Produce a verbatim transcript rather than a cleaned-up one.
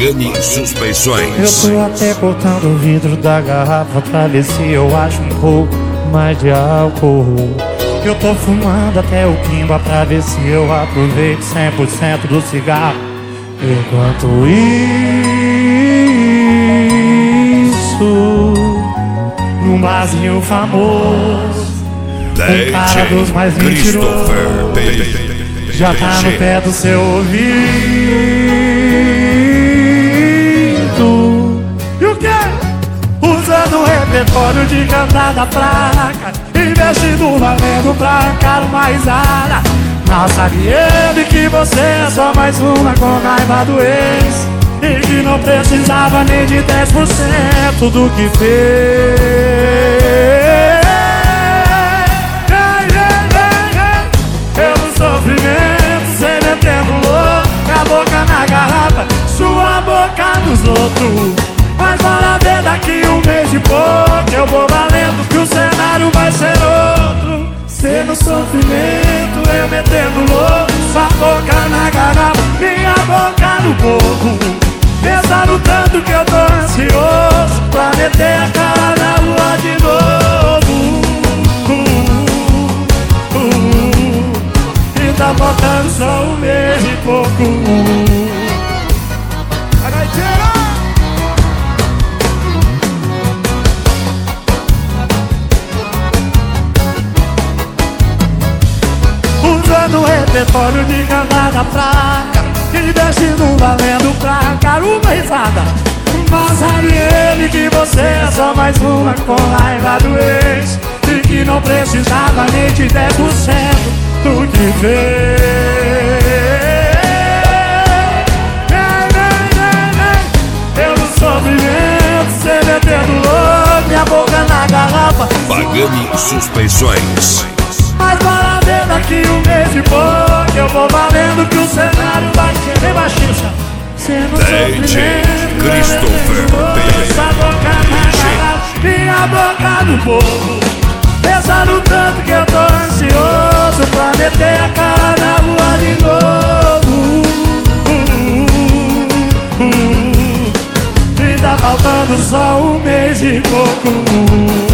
Pagani Suspensões. Eu tô até cortando o vidro da garrafa pra ver se eu acho um pouco mais de álcool. Eu tô fumando até o quimba pra ver se eu aproveito cem por cento do cigarro. Enquanto isso, num barzinho famoso, um cara dos mais mentirosos já tá no pé do seu ouvido. E o quê? Usando o repertório de cantar da placa, investindo valendo pra arrancar uma risada. Mal sabe ele que você é só mais uma com raiva do ex, e que não precisava nem de dez por cento do que fez. Pelo sofrimento, cê metendo louco, a boca na garrafa, sua boca nos outros. Mas bora ver daqui um mês de pouco, eu vou valendo que o cenário vai ser outro. Cê no sofrimento, eu metendo louco, sua boca na garrafa, minha boca no povo. Pensando tanto que eu tô ansioso pra meter a cara na lua de novo. uh, uh, uh, E tá faltando só um mês e pouco. Usando o repertório de cantar da praca, investindo valendo pra arrancar uma risada. Mas sabe ele que você é só mais uma com raiva do ex, e que não precisava nem de dez por cento do que fez. Eu no sofrimento, cê metendo louco, minha boca na garrafa, Pagani Suspensões. mas bora ver daqui um mês de pouco, eu vou valendo que o cenário vai ser bem baixinho. Cê no sofrimento, Christopher essa boca na garrafa, minha boca no povo. Pensando tanto que eu tô ansioso pra meter a cara na lua de novo. uh, uh, uh, E tá faltando só um mês e pouco.